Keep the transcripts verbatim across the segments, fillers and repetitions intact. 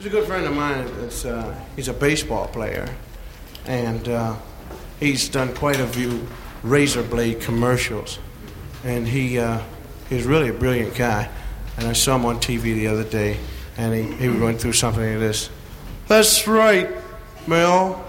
He's a good friend of mine. It's, uh, he's a baseball player, and uh, he's done quite a few razor blade commercials. And he uh, he's really a brilliant guy. And I saw him on T V the other day, and he, he went through something like this. That's right, Mel.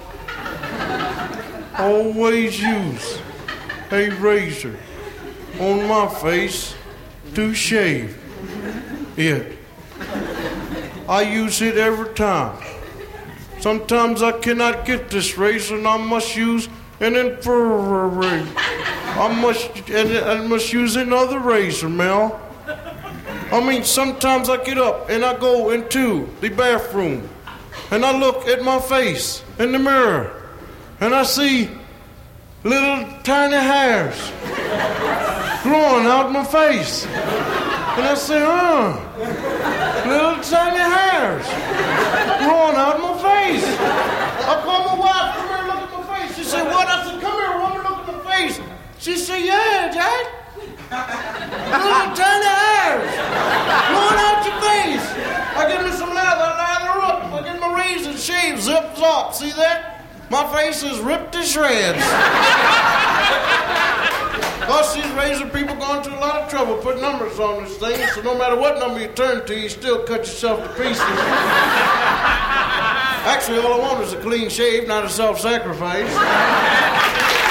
Always use a razor on my face to shave it. I use it every time. Sometimes I cannot get this razor, and I must use an infrared. I must, and I must use another razor, Mel. I mean, sometimes I get up and I go into the bathroom, and I look at my face in the mirror, and I see little tiny hairs growing out my face. And I say, huh, little tiny hairs growing out my face. I call my wife, come here, look at my face. She said, what? I said, come here, woman, look at my face. She said, yeah, Jack. Little tiny hairs growing out your face. I give me some lather, lather up. I get my razor, shave, zip, zop. See that? My face is ripped to shreds. Plus, these razor people going through a lot of trouble putting numbers on this thing, so no matter what number you turn to, you still cut yourself to pieces. Actually, all I want is a clean shave, not a self-sacrifice.